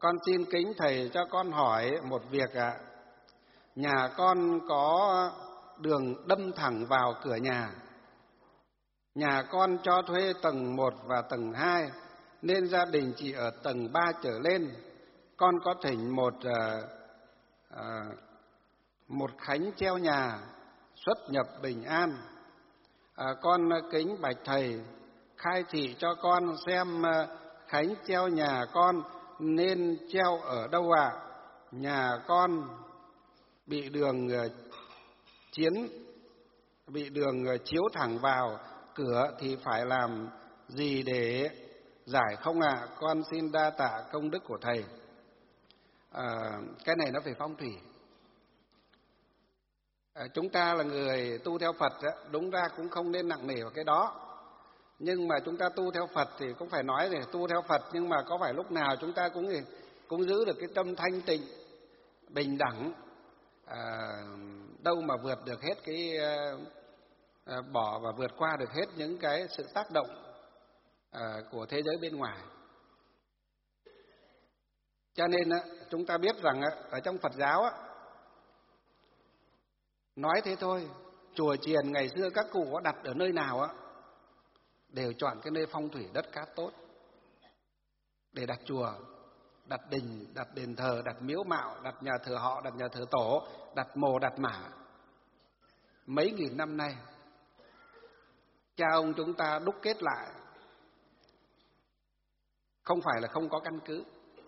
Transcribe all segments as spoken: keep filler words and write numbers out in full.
Con xin kính thầy cho con hỏi một việc ạ. Nhà con có đường đâm thẳng vào cửa nhà. Nhà con cho thuê tầng một và tầng hai, nên gia đình chỉ ở tầng ba trở lên. Con có thỉnh một uh, uh, một khánh treo nhà, xuất nhập bình an. À, con kính bạch thầy khai thị cho con xem uh, khánh treo nhà con nên treo ở đâu ạ? À? Nhà con bị đường uh, chiến bị đường uh, chiếu thẳng vào cửa thì phải làm gì để giải không ạ? À? Con xin đa tạ công đức của thầy. À, cái này nó về phong thủy. À, chúng ta là người tu theo Phật, đúng ra cũng không nên nặng nề vào cái đó. Nhưng mà chúng ta tu theo Phật thì cũng phải nói rồi, tu theo Phật nhưng mà có phải lúc nào chúng ta cũng cũng giữ được cái tâm thanh tịnh, bình đẳng, à, đâu mà vượt được hết cái à, bỏ và vượt qua được hết những cái sự tác động à, của thế giới bên ngoài. Cho nên á, chúng ta biết rằng á, ở trong Phật giáo á, nói thế thôi, chùa chiền ngày xưa các cụ có đặt ở nơi nào á, đều chọn cái nơi phong thủy đất cát tốt để đặt chùa, đặt đình, đặt đền thờ, đặt miếu mạo, đặt nhà thờ họ, đặt nhà thờ tổ, đặt mồ, đặt mả. Mấy nghìn năm nay, cha ông chúng ta đúc kết lại, không phải là không có căn cứ.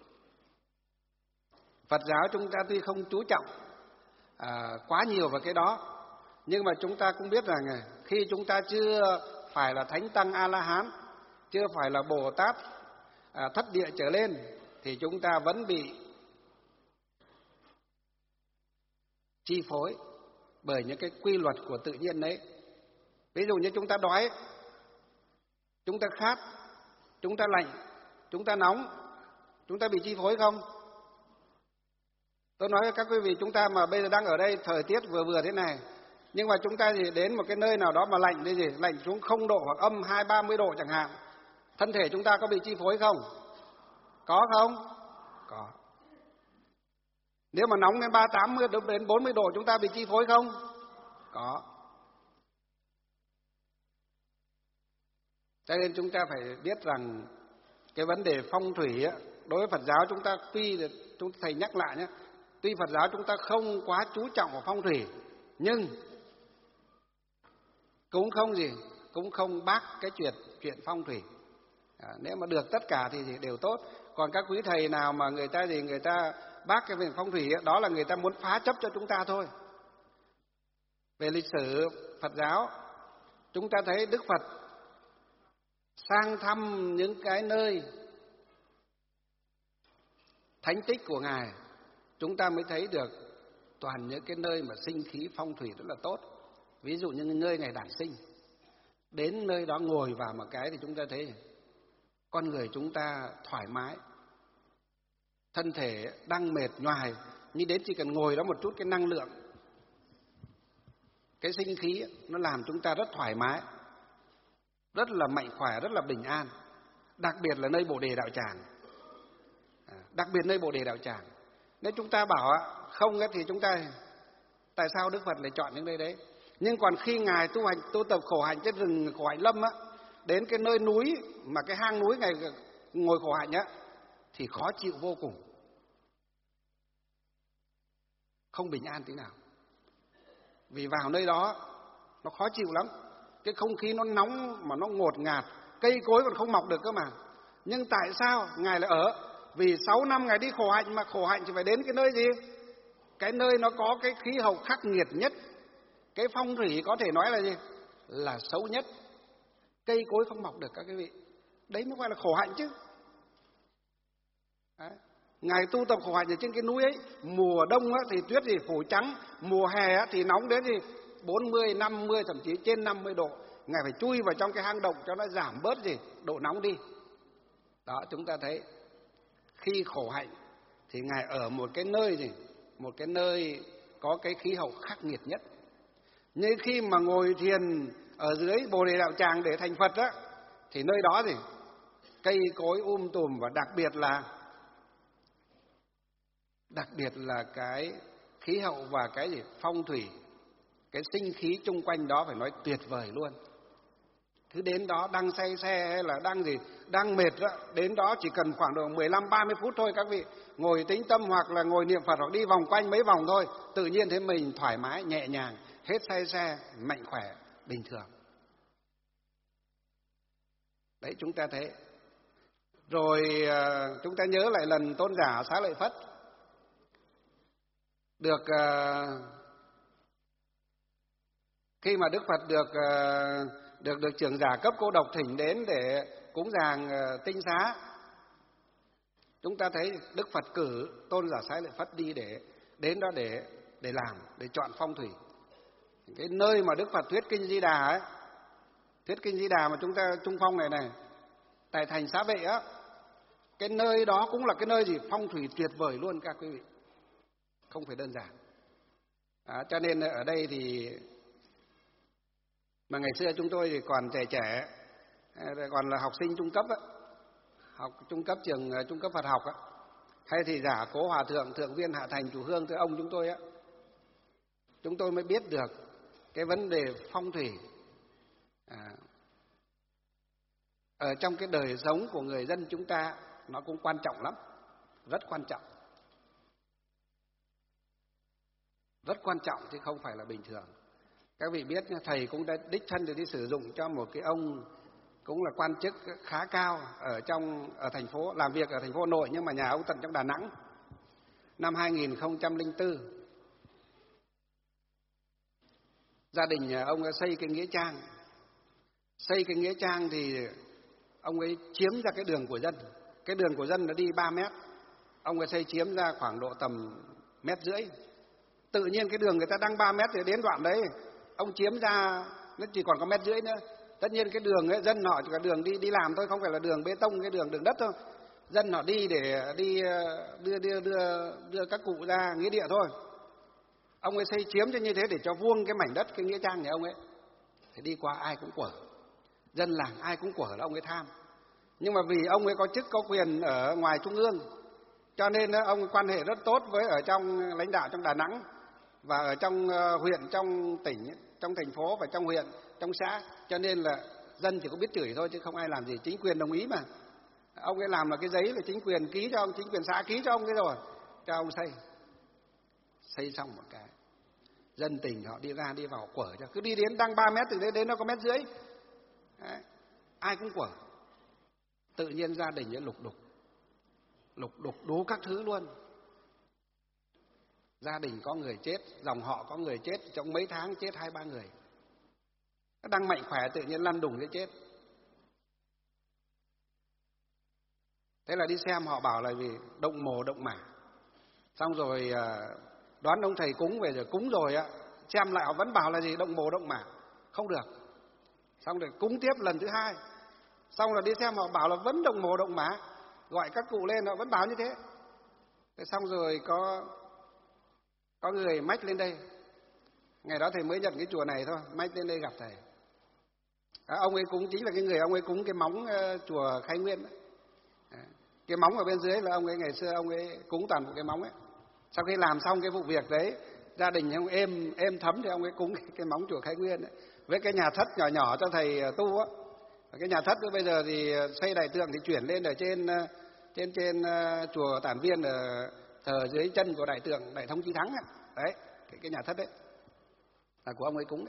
Phật giáo chúng ta tuy không chú trọng à, quá nhiều vào cái đó, nhưng mà chúng ta cũng biết rằng khi chúng ta chưa phải là Thánh Tăng A-la-hán, chưa phải là Bồ Tát à, thất địa trở lên, thì chúng ta vẫn bị chi phối bởi những cái quy luật của tự nhiên đấy. Ví dụ như chúng ta đói, chúng ta khát, chúng ta lạnh, chúng ta nóng, chúng ta bị chi phối không? Tôi nói với các quý vị, chúng ta mà bây giờ đang ở đây, thời tiết vừa vừa thế này, nhưng mà chúng ta thì đến một cái nơi nào đó mà lạnh đi gì, lạnh xuống không độ hoặc âm hai ba mươi độ chẳng hạn, thân thể chúng ta có bị chi phối không? Có không? Có. Nếu mà nóng đến ba tám mươi đến bốn mươi độ chúng ta bị chi phối không? Có. Cho nên chúng ta phải biết rằng cái vấn đề phong thủy á, đối với Phật giáo chúng ta tuy chúng thầy nhắc lại nhé, tuy Phật giáo chúng ta không quá chú trọng vào phong thủy, nhưng cũng không gì, cũng không bác cái chuyện chuyện phong thủy. À, nếu mà được tất cả thì, thì đều tốt. Còn các quý thầy nào mà người ta gì người ta bác cái về phong thủy ấy, đó là người ta muốn phá chấp cho chúng ta thôi. Về lịch sử Phật giáo, chúng ta thấy Đức Phật sang thăm những cái nơi thánh tích của Ngài, chúng ta mới thấy được toàn những cái nơi mà sinh khí phong thủy rất là tốt. Ví dụ như nơi Ngài đản sinh, đến nơi đó ngồi vào một cái thì chúng ta thấy con người chúng ta thoải mái, thân thể đang mệt nhoài, nhưng đến chỉ cần ngồi đó một chút, cái năng lượng, cái sinh khí nó làm chúng ta rất thoải mái, rất là mạnh khỏe, rất là bình an. Đặc biệt là nơi Bồ Đề Đạo Tràng, à, đặc biệt nơi Bồ Đề Đạo Tràng. Nếu chúng ta bảo không thì chúng ta, tại sao Đức Phật lại chọn những nơi đấy? Nhưng còn khi Ngài tu hành, tu tập khổ hạnh trên rừng khổ hạnh lâm á, đến cái nơi núi mà cái hang núi Ngài ngồi khổ hạnh á, thì khó chịu vô cùng, không bình an tí nào. Vì vào nơi đó nó khó chịu lắm, cái không khí nó nóng mà nó ngột ngạt, cây cối còn không mọc được cơ mà. Nhưng tại sao Ngài lại ở? Vì sáu năm Ngài đi khổ hạnh, mà khổ hạnh thì phải đến cái nơi gì? Cái nơi nó có cái khí hậu khắc nghiệt nhất, cái phong thủy có thể nói là gì? Là xấu nhất, cây cối không mọc được các quý vị. Đấy mới gọi là khổ hạnh chứ. Đấy. Ngài tu tập khổ hạnh ở trên cái núi ấy, mùa đông thì tuyết gì phủ trắng, mùa hè thì nóng đến gì bốn mươi, năm mươi, thậm chí trên năm mươi độ. Ngài phải chui vào trong cái hang động cho nó giảm bớt gì độ nóng đi. Đó, chúng ta thấy khi khổ hạnh thì Ngài ở một cái nơi gì, một cái nơi có cái khí hậu khắc nghiệt nhất. Nhưng khi mà ngồi thiền ở dưới Bồ Đề Đạo Tràng để thành Phật á, thì nơi đó thì cây cối um tùm, và đặc biệt là đặc biệt là cái khí hậu và cái gì phong thủy, cái sinh khí chung quanh đó phải nói tuyệt vời luôn. Cứ đến đó đang say xe hay là đang gì, đang mệt đó, đến đó chỉ cần khoảng độ mười lăm ba mươi phút thôi các vị, ngồi tĩnh tâm hoặc là ngồi niệm Phật hoặc đi vòng quanh mấy vòng thôi, tự nhiên thấy mình thoải mái, nhẹ nhàng, hết say xe, mạnh khỏe, bình thường. Đấy, chúng ta thấy. Rồi chúng ta nhớ lại lần tôn giả Xá Lợi Phất được khi mà Đức Phật được được được trưởng giả cấp cô độc thỉnh đến để cúng dường tinh xá. Chúng ta thấy Đức Phật cử tôn giả Xá Lợi Phất đi để đến đó để để làm, để chọn phong thủy. Cái nơi mà Đức Phật thuyết kinh Di Đà ấy, thuyết kinh Di Đà mà chúng ta trung phong này này, tại thành Xá Vệ á, cái nơi đó cũng là cái nơi gì phong thủy tuyệt vời luôn các quý vị, không phải đơn giản. À, cho nên ở đây thì mà ngày xưa chúng tôi thì còn trẻ trẻ, còn là học sinh trung cấp á, học trung cấp trường trung cấp Phật học á, hay thì giả Cố Hòa thượng thượng viên Hạ Thành Chủ Hương thưa ông chúng tôi á, chúng tôi mới biết được cái vấn đề phong thủy à, ở trong cái đời sống của người dân chúng ta nó cũng quan trọng lắm, rất quan trọng, rất quan trọng chứ không phải là bình thường. Các vị biết thầy cũng đã đích thân để đi sử dụng cho một cái ông cũng là quan chức khá cao ở trong ở thành phố, làm việc ở thành phố Hà Nội nhưng mà nhà ông tận trong Đà Nẵng. Năm hai nghìn không trăm lẻ bốn, gia đình ông đã xây cái nghĩa trang. Xây cái nghĩa trang thì ông ấy chiếm ra cái đường của dân. Cái đường của dân nó đi ba mét, ông ấy xây chiếm ra khoảng độ tầm mét rưỡi. Tự nhiên cái đường người ta đang ba mét thì đến đoạn đấy ông chiếm ra nó chỉ còn có mét rưỡi nữa. Tất nhiên cái đường ấy, dân họ chỉ có đường đi đi làm thôi, không phải là đường bê tông, cái đường đường đất thôi. Dân họ đi để đi đưa đưa đưa đưa các cụ ra nghĩa địa thôi. Ông ấy xây chiếm cho như thế để cho vuông cái mảnh đất cái nghĩa trang nhà ông ấy. Thì đi qua ai cũng quở, dân làng ai cũng quở là ông ấy tham. Nhưng mà vì ông ấy có chức có quyền ở ngoài trung ương, cho nên ông quan hệ rất tốt với ở trong lãnh đạo trong Đà Nẵng và ở trong huyện, trong tỉnh, trong thành phố và trong huyện, trong xã, cho nên là dân chỉ có biết chửi thôi chứ không ai làm gì. Chính quyền đồng ý mà, ông ấy làm là cái giấy là chính quyền ký cho ông, chính quyền xã ký cho ông cái rồi cho ông xây. Xây xong một cái dân tình họ đi ra đi vào quở cho, cứ đi đến đang ba mét từ đấy đến nó có mét rưỡi. Đấy, ai cũng quở. Tự nhiên gia đình nó lục đục lục đục đủ các thứ luôn. Gia đình có người chết, dòng họ có người chết, trong mấy tháng chết hai ba người. Nó đang mạnh khỏe tự nhiên lăn đùng cái chết. Thế là đi xem họ bảo là vì động mồ động mả. Xong rồi đoán ông thầy cúng về rồi, cúng rồi á, xem lại họ vẫn bảo là gì động mồ động mả, không được. Xong rồi cúng tiếp lần thứ hai, xong rồi đi xem họ bảo là vẫn động mồ động mả, gọi các cụ lên họ vẫn bảo như thế. Thế xong rồi có có người mách lên đây, ngày đó thầy mới nhận cái chùa này thôi, mách lên đây gặp thầy. À, ông ấy cúng chính là cái người ông ấy cúng cái móng uh, chùa Khai Nguyên ấy. À, cái móng ở bên dưới là ông ấy ngày xưa ông ấy cúng toàn bộ cái móng ấy. Sau khi làm xong cái vụ việc đấy, gia đình ông êm êm thấm thì ông ấy cúng cái, cái móng chùa Khai Nguyên ấy, với cái nhà thất nhỏ nhỏ cho thầy tu á. Cái nhà thất bây giờ thì xây đại tượng thì chuyển lên ở trên trên trên uh, chùa Tản Viên, ở thờ dưới chân của đại tượng Đại Thông Chí Thắng ấy. Đấy, cái cái nhà thất đấy là của ông ấy cúng đấy.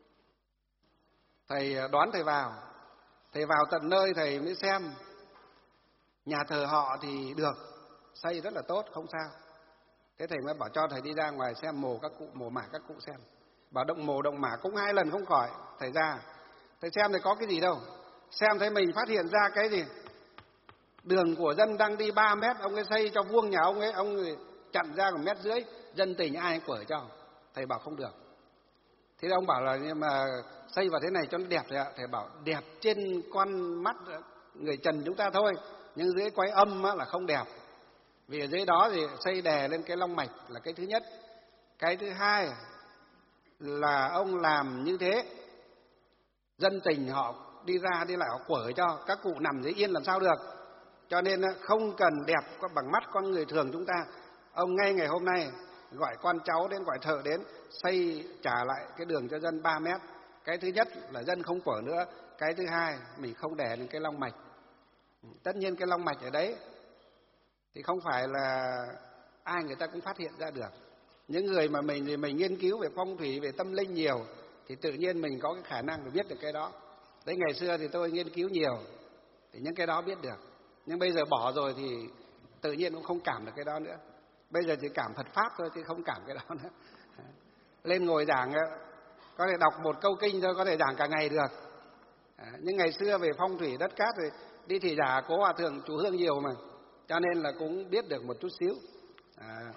Thầy đoán thầy vào, thầy vào tận nơi thầy mới xem. Nhà thờ họ thì được, xây rất là tốt, không sao. Thế thầy mới bảo cho thầy đi ra ngoài xem mồ các cụ, mồ mả các cụ xem. Bảo động mồ động mả cũng hai lần không khỏi. Thầy ra, thầy xem thì có cái gì đâu. Xem thấy mình phát hiện ra cái gì. Đường của dân đang đi ba mét, ông ấy xây cho vuông nhà ông ấy, ông ấy chặn ra một mét rưỡi, dân tình ai quở cho. Thầy bảo không được. Thế ông bảo là nhưng mà xây vào thế này cho nó đẹp rồi ạ. Thầy bảo đẹp trên con mắt người trần chúng ta thôi, nhưng dưới quái âm là không đẹp. Vì ở dưới đó thì xây đè lên cái long mạch là cái thứ nhất. Cái thứ hai là ông làm như thế, dân tình họ đi ra đi lại họ quở cho, các cụ nằm dưới yên làm sao được. Cho nên không cần đẹp bằng mắt con người thường chúng ta, Ông ngay ngày hôm nay gọi con cháu đến, gọi thợ đến xây trả lại cái đường cho dân ba mét. Cái thứ nhất là dân không quở nữa. Cái thứ hai, mình không để lên cái long mạch. Tất nhiên cái long mạch ở đấy thì không phải là ai người ta cũng phát hiện ra được. Những người mà mình thì mình nghiên cứu về phong thủy, về tâm linh nhiều thì tự nhiên mình có cái khả năng để biết được cái đó. Đấy, ngày xưa thì tôi nghiên cứu nhiều thì những cái đó biết được. Nhưng bây giờ bỏ rồi thì tự nhiên cũng không cảm được cái đó nữa. Bây giờ chỉ cảm Phật Pháp thôi chứ không cảm cái đó nữa. Lên ngồi giảng có thể đọc một câu kinh thôi, có thể giảng cả ngày được. Nhưng ngày xưa về phong thủy đất cát thì đi thị giả Cố Hòa Thượng chú Hương nhiều mà, cho nên là cũng biết được một chút xíu. À.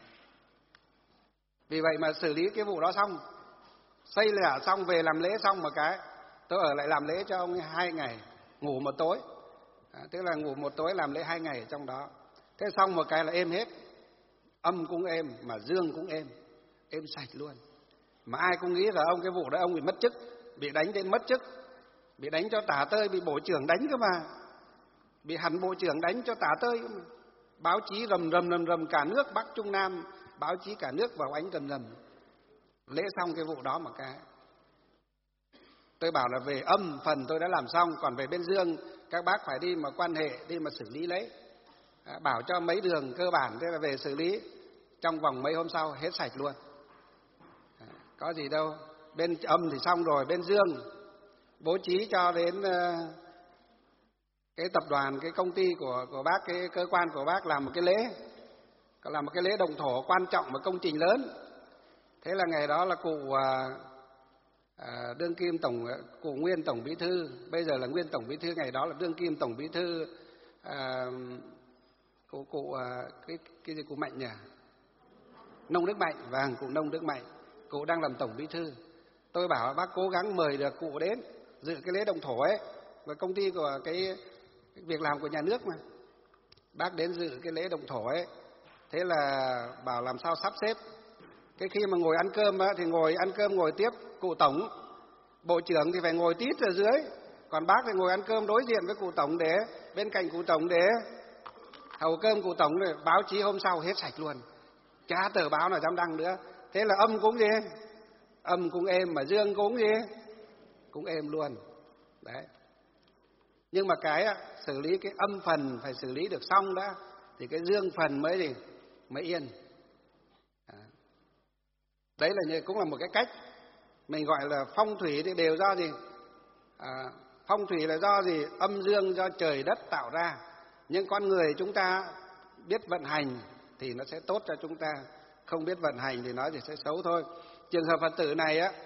Vì vậy mà xử lý cái vụ đó xong, xây lửa xong, về làm lễ xong một cái, tôi ở lại làm lễ cho ông hai ngày, ngủ một tối. À, tức là ngủ một tối làm lễ hai ngày ở trong đó. Thế xong một cái là êm hết, âm cũng êm mà dương cũng êm, êm sạch luôn. Mà ai cũng nghĩ là ông cái vụ đó ông bị mất chức, bị đánh đến mất chức, bị đánh cho tả tơi, bị bộ trưởng đánh cơ mà, bị hẳn bộ trưởng đánh cho tả tơi cơ mà. Báo chí rầm rầm rầm rầm cả nước Bắc Trung Nam, báo chí cả nước vào ánh rầm rầm. Lễ xong cái vụ đó một cái, tôi bảo là về âm phần tôi đã làm xong, còn về bên dương các bác phải đi mà quan hệ, đi mà xử lý lấy. À, bảo cho mấy đường cơ bản, thế là về xử lý trong vòng mấy hôm sau hết sạch luôn. À, có gì đâu. Bên âm thì xong rồi, bên dương bố trí cho đến uh, cái tập đoàn, cái công ty của của bác, cái cơ quan của bác làm một cái lễ, làm một cái lễ động thổ quan trọng, một công trình lớn. Thế là ngày đó là cụ à, à, đương kim tổng cụ nguyên tổng bí thư, bây giờ là nguyên tổng bí thư, ngày đó là đương kim tổng bí thư à, cụ cụ à, cái cái gì cụ Mạnh nhỉ? Nông Đức Mạnh, vâng, cụ Nông Đức Mạnh, cụ đang làm tổng bí thư. Tôi bảo bác cố gắng mời được cụ đến dự cái lễ động thổ ấy, và công ty của cái, cái việc làm của nhà nước mà, bác đến dự cái lễ động thổ ấy. Thế là bảo làm sao sắp xếp. Cái khi mà ngồi ăn cơm á, thì ngồi ăn cơm ngồi tiếp cụ tổng, bộ trưởng thì phải ngồi tít ở dưới, còn bác thì ngồi ăn cơm đối diện với cụ tổng, để bên cạnh cụ tổng để hầu cơm cụ tổng. Rồi báo chí hôm sau hết sạch luôn, chả tờ báo nào dám đăng nữa. Thế là âm cũng gì, âm cũng êm, mà dương cũng gì, cũng êm luôn. Đấy. Nhưng mà cái xử lý cái âm phần phải xử lý được xong đã, thì cái dương phần mới gì mới yên. À. Đấy là như, cũng là một cái cách mình gọi là phong thủy. Thì đều do gì? À, phong thủy là do gì? Âm dương do trời đất tạo ra. Nhưng con người chúng ta biết vận hành thì nó sẽ tốt cho chúng ta, không biết vận hành thì nó chỉ sẽ xấu thôi. Trường hợp Phật tử này á,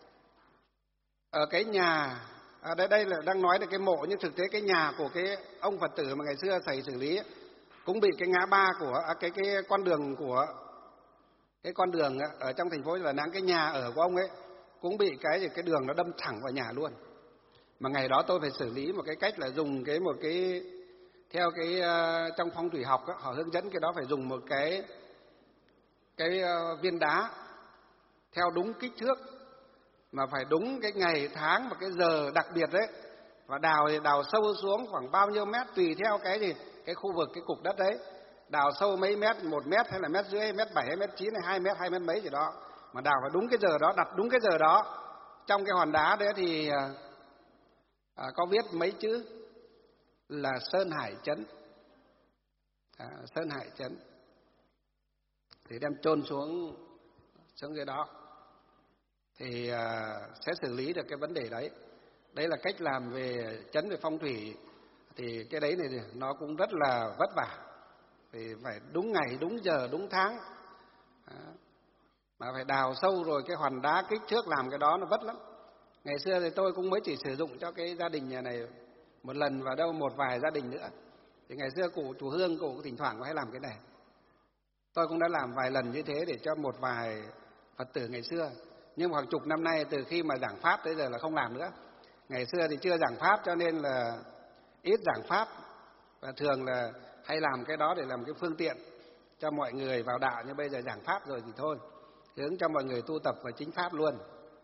ở cái nhà, à, đây, đây là đang nói về cái mộ, nhưng thực tế cái nhà của cái ông Phật tử mà ngày xưa thầy xử lý ấy, cũng bị cái ngã ba của à, cái cái con đường của cái con đường ở trong thành phố Đà Nẵng, cái nhà ở của ông ấy cũng bị cái cái đường nó đâm thẳng vào nhà luôn. Mà ngày đó tôi phải xử lý một cái cách là dùng cái một cái theo cái uh, trong phong thủy học đó, họ hướng dẫn cái đó phải dùng một cái cái uh, viên đá theo đúng kích thước, mà phải đúng cái ngày tháng và cái giờ đặc biệt đấy, và đào thì đào sâu xuống khoảng bao nhiêu mét tùy theo cái gì, cái khu vực, cái cục đất đấy, đào sâu mấy mét, một mét hay là mét rưỡi, mét bảy hay mét chín hay hai mét, hai mét mấy gì đó, mà đào phải đúng cái giờ đó, đặt đúng cái giờ đó. Trong cái hòn đá đấy thì à, có viết mấy chữ là Sơn Hải Chấn, à, Sơn Hải Chấn, thì đem chôn xuống xuống dưới đó thì à, sẽ xử lý được cái vấn đề đấy. Đấy là cách làm về chấn, về phong thủy. Thì cái đấy này nó cũng rất là vất vả, thì phải đúng ngày, đúng giờ, đúng tháng, à, mà phải đào sâu rồi cái hòn đá kích thước làm cái đó nó vất lắm. Ngày xưa thì tôi cũng mới chỉ sử dụng cho cái gia đình nhà này một lần, và đâu một vài gia đình nữa. Thì ngày xưa cụ chủ Hương cụ thỉnh thoảng có hay làm cái này, tôi cũng đã làm vài lần như thế để cho một vài Phật tử ngày xưa. Nhưng mà khoảng chục năm nay, từ khi mà giảng pháp tới giờ là không làm nữa. Ngày xưa thì chưa giảng pháp cho nên là ít giảng pháp, và thường là hay làm cái đó để làm cái phương tiện cho mọi người vào đạo. Nhưng bây giờ giảng pháp rồi thì thôi, hướng cho mọi người tu tập vào chính pháp luôn.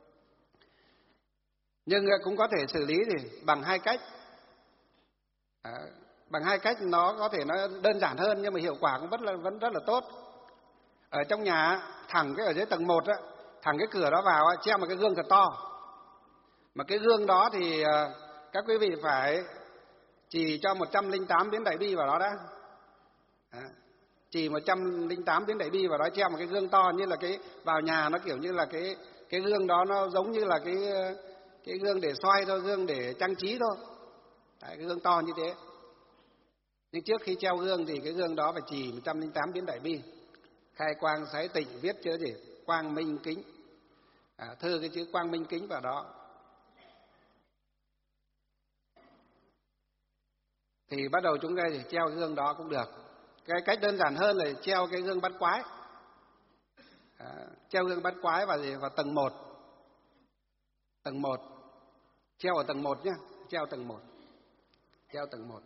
Nhưng cũng có thể xử lý thì bằng hai cách. À, bằng hai cách nó có thể nó đơn giản hơn, nhưng mà hiệu quả cũng vẫn là vẫn rất là tốt. Ở trong nhà thẳng cái ở dưới tầng một á, thẳng cái cửa đó vào á, treo một cái gương thật to. Mà cái gương đó thì các quý vị phải trì cho một trăm lẻ tám biến Đại Bi vào đó đã. À, trì một trăm lẻ tám biến Đại Bi vào đó, treo một cái gương to, như là cái vào nhà nó kiểu như là cái cái gương đó nó giống như là cái cái gương để xoay thôi, gương để trang trí thôi. Đấy, cái gương to như thế. Nhưng trước khi treo gương thì cái gương đó phải trì một trăm lẻ tám biến Đại Bi. Khai quang sái tịnh, viết chữ gì? Quang minh kính. À, thư cái chữ quang minh kính vào đó. Thì bắt đầu chúng ta thì treo cái gương đó cũng được. Cái cách đơn giản hơn là treo cái gương bát quái. À, treo gương bát quái vào gì? Vào tầng một. Tầng một. Treo ở tầng một nhé. Treo tầng một. Treo tầng một.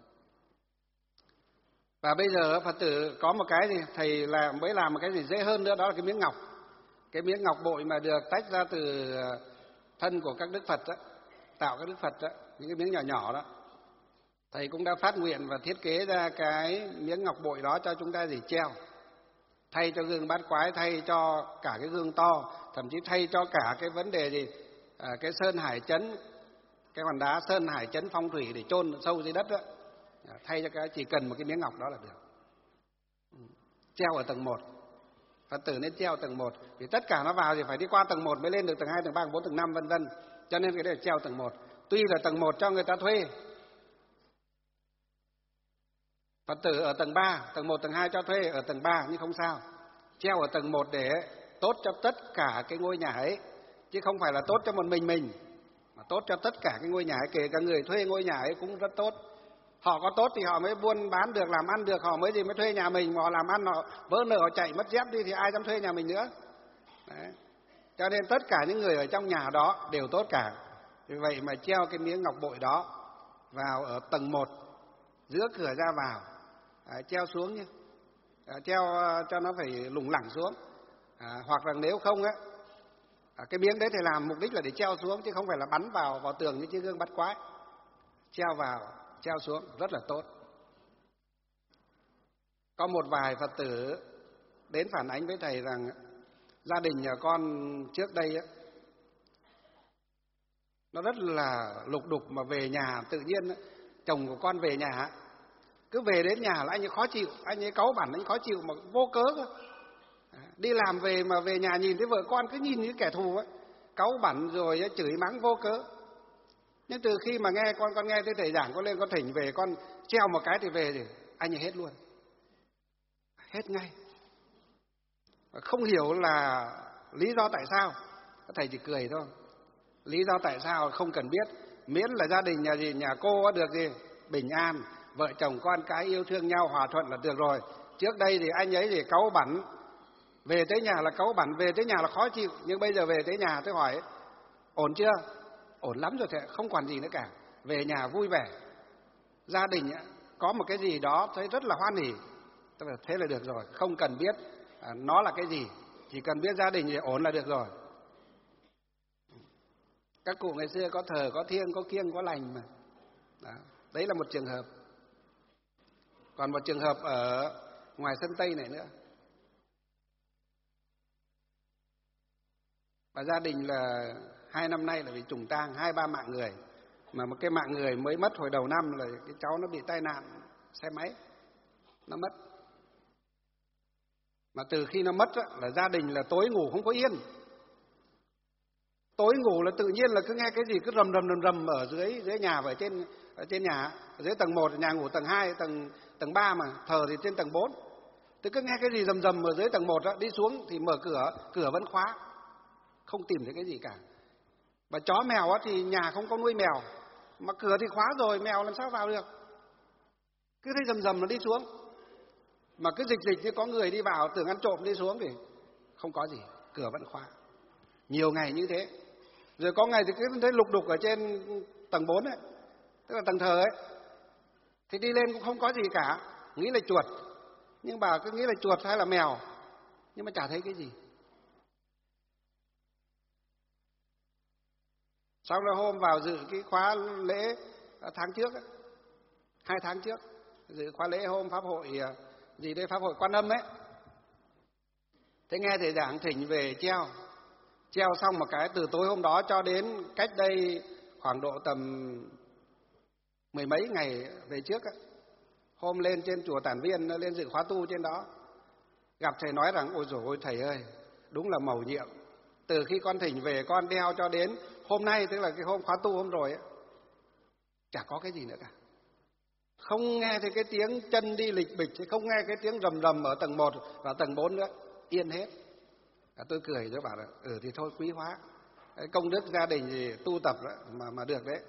Và bây giờ Phật tử có một cái gì thầy làm mới làm một cái gì dễ hơn nữa, đó là cái miếng ngọc. Cái miếng ngọc bội mà được tách ra từ thân của các đức Phật đó, tạo các đức Phật đó, những cái miếng nhỏ nhỏ đó. Thầy cũng đã phát nguyện và thiết kế ra cái miếng ngọc bội đó cho chúng ta gì treo. Thay cho gương bát quái, thay cho cả cái gương to, thậm chí thay cho cả cái vấn đề gì, à, cái sơn hải chấn, cái hòn đá sơn hải chấn phong thủy để chôn sâu dưới đất đó. Thay cho cái chỉ cần một cái miếng ngọc đó là được. Treo ở tầng một. Phật tử nên treo tầng một, vì tất cả nó vào thì phải đi qua tầng một mới lên được tầng hai, tầng ba, tầng bốn, tầng năm vân vân. Cho nên cái đấy là treo tầng một. Tuy là tầng một cho người ta thuê. Phật tử ở tầng ba, tầng một, tầng hai cho thuê ở tầng ba nhưng không sao. Treo ở tầng một để tốt cho tất cả cái ngôi nhà ấy, chứ không phải là tốt cho một mình mình, mà tốt cho tất cả cái ngôi nhà ấy, kể cả người thuê ngôi nhà ấy cũng rất tốt. Họ có tốt thì họ mới buôn bán được, làm ăn được, họ mới gì mới thuê nhà mình. Mà họ làm ăn, họ vỡ nợ, họ chạy mất dép đi thì ai dám thuê nhà mình nữa. Đấy. Cho nên tất cả những người ở trong nhà đó đều tốt cả. Vì vậy mà treo cái miếng ngọc bội đó vào ở tầng một, giữa cửa ra vào. À, treo xuống nhé. À, treo cho nó phải lủng lẳng xuống. À, hoặc là nếu không á, à, cái miếng đấy thì làm mục đích là để treo xuống, chứ không phải là bắn vào vào tường như chiếc gương bát quái. Treo vào, treo xuống rất là tốt. Có một vài Phật tử đến phản ánh với thầy rằng gia đình nhà con trước đây á, nó rất là lục đục, mà về nhà tự nhiên á, chồng của con về nhà cứ về đến nhà là anh ấy khó chịu, anh ấy cáu bẳn, anh ấy khó chịu mà vô cớ cơ. Đi làm về mà về nhà nhìn thấy vợ con cứ nhìn như kẻ thù ấy, cáu bẳn rồi ấy, chửi mắng vô cớ. Nhưng từ khi mà nghe con con nghe thấy thầy giảng, con lên con thỉnh về, con treo một cái thì về thì anh ấy hết luôn, hết ngay. Không hiểu là lý do tại sao, thầy chỉ cười thôi. Lý do tại sao không cần biết, miễn là gia đình nhà gì nhà cô được gì bình an, vợ chồng con cái yêu thương nhau, hòa thuận là được rồi. Trước đây thì anh ấy thì cáu bẳn, về tới nhà là cáu bẳn, về tới nhà là khó chịu. Nhưng bây giờ về tới nhà tôi hỏi ổn chưa? Ổn lắm rồi, thế không còn gì nữa cả. Về nhà vui vẻ, gia đình có một cái gì đó thấy rất là hoan hỉ. Thế là được rồi, không cần biết à, nó là cái gì, chỉ cần biết gia đình thì ổn là được rồi. Các cụ ngày xưa có thờ, có thiêng, có kiêng, có lành mà. Đó. Đấy là một trường hợp. Còn một trường hợp ở ngoài sân Tây này nữa. Và gia đình là hai năm nay là bị trùng tang, hai ba mạng người. Mà một cái mạng người mới mất hồi đầu năm là cái cháu nó bị tai nạn xe máy, nó mất. Mà từ khi nó mất á, là gia đình là tối ngủ không có yên. Tối ngủ là tự nhiên là cứ nghe cái gì cứ rầm rầm rầm rầm ở dưới dưới nhà và ở trên ở trên nhà, ở dưới tầng một, nhà ngủ tầng hai, tầng tầng ba mà thờ thì trên tầng bốn. Thì cứ nghe cái gì rầm rầm ở dưới tầng một á, đi xuống thì mở cửa, cửa vẫn khóa. Không tìm thấy cái gì cả. Và chó mèo á thì nhà không có nuôi mèo, mà cửa thì khóa rồi, mèo làm sao vào được. Cứ thấy rầm rầm nó đi xuống. Mà cứ dịch dịch như có người đi vào, tưởng ăn trộm đi xuống thì không có gì, cửa vẫn khóa. Nhiều ngày như thế. Rồi có ngày thì cứ thấy lục đục ở trên tầng bốn ấy, tức là tầng thờ ấy. Thì đi lên cũng không có gì cả, nghĩ là chuột. Nhưng bà cứ nghĩ là chuột hay là mèo, nhưng mà chả thấy cái gì. Xong là hôm vào dự cái khóa lễ tháng trước ấy, hai tháng trước, dự khóa lễ hôm pháp hội gì đây, pháp hội Quan Âm ấy. Thế nghe thầy giảng thỉnh về treo, treo xong một cái từ tối hôm đó cho đến cách đây khoảng độ tầm mười mấy ngày về trước á, hôm lên trên chùa Tản Viên lên dự khóa tu trên đó, gặp thầy nói rằng ôi dồi ôi thầy ơi, đúng là mầu nhiệm. Từ khi con thỉnh về con đeo cho đến hôm nay, tức là cái hôm khóa tu hôm rồi ấy, chả có cái gì nữa cả. Không nghe thấy cái tiếng chân đi lịch bịch, không nghe cái tiếng rầm rầm ở tầng một và tầng bốn nữa, yên hết. À, tôi cười tôi bảo là ừ thì thôi quý hóa, cái công đức gia đình thì tu tập đó, mà mà được đấy.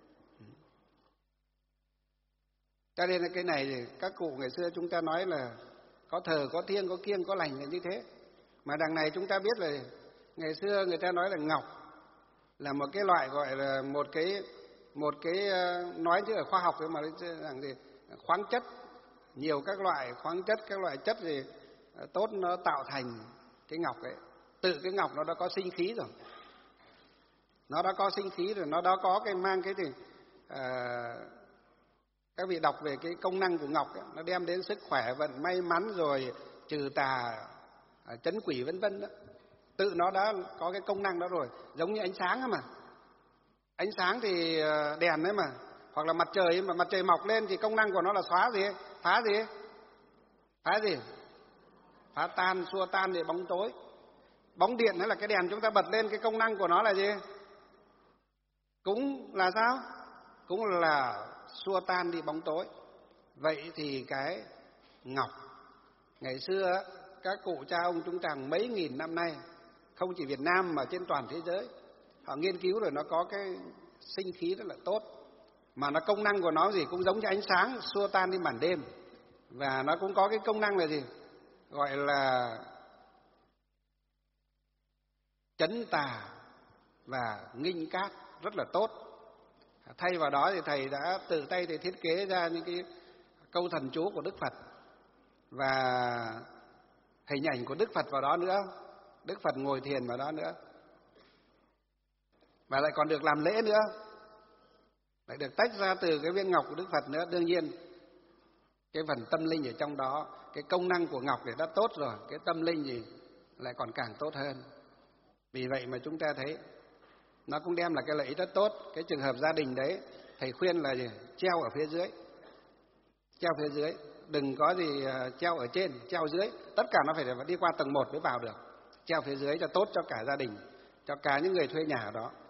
Cho nên là cái này thì các cụ ngày xưa chúng ta nói là có thờ, có thiêng, có kiêng, có lành là như thế. Mà đằng này chúng ta biết là ngày xưa người ta nói là ngọc là một cái loại gọi là một cái một cái nói chứ ở khoa học mà rằng gì khoáng chất, nhiều các loại khoáng chất, các loại chất gì tốt nó tạo thành cái ngọc ấy. Tự cái ngọc nó đã có sinh khí rồi, nó đã có sinh khí rồi, nó đã có cái mang cái gì à, các vị đọc về cái công năng của ngọc ấy, nó đem đến sức khỏe, vận may mắn, rồi trừ tà, trấn quỷ vân vân đó. Tự nó đã có cái công năng đó rồi, giống như ánh sáng ấy mà. Ánh sáng thì đèn đấy mà, hoặc là mặt trời ấy mà, mặt trời mọc lên thì công năng của nó là xóa gì, phá gì, phá gì, phá tan, xua tan để bóng tối. Bóng điện hay là cái đèn chúng ta bật lên, cái công năng của nó là gì? Cũng là sao? Cũng là xua tan đi bóng tối. Vậy thì cái ngọc ngày xưa các cụ cha ông chúng ta mấy nghìn năm nay, không chỉ Việt Nam mà trên toàn thế giới, họ nghiên cứu rồi, nó có cái sinh khí rất là tốt, mà nó công năng của nó gì cũng giống như ánh sáng xua tan đi màn đêm, và nó cũng có cái công năng là gì gọi là trấn tà và nghinh cát rất là tốt. Thay vào đó thì thầy đã tự tay thầy thiết kế ra những cái câu thần chú của Đức Phật và hình ảnh của Đức Phật vào đó nữa, Đức Phật ngồi thiền vào đó nữa, và lại còn được làm lễ nữa, lại được tách ra từ cái viên ngọc của Đức Phật nữa. Đương nhiên cái phần tâm linh ở trong đó, cái công năng của ngọc thì đã tốt rồi, cái tâm linh gì lại còn càng tốt hơn. Vì vậy mà chúng ta thấy nó cũng đem là cái lợi ích rất tốt. Cái trường hợp gia đình đấy, thầy khuyên là gì? Treo ở phía dưới, treo phía dưới, đừng có gì treo ở trên, treo dưới, tất cả nó phải đi qua tầng một mới vào được. Treo phía dưới cho tốt cho cả gia đình, cho cả những người thuê nhà ở đó.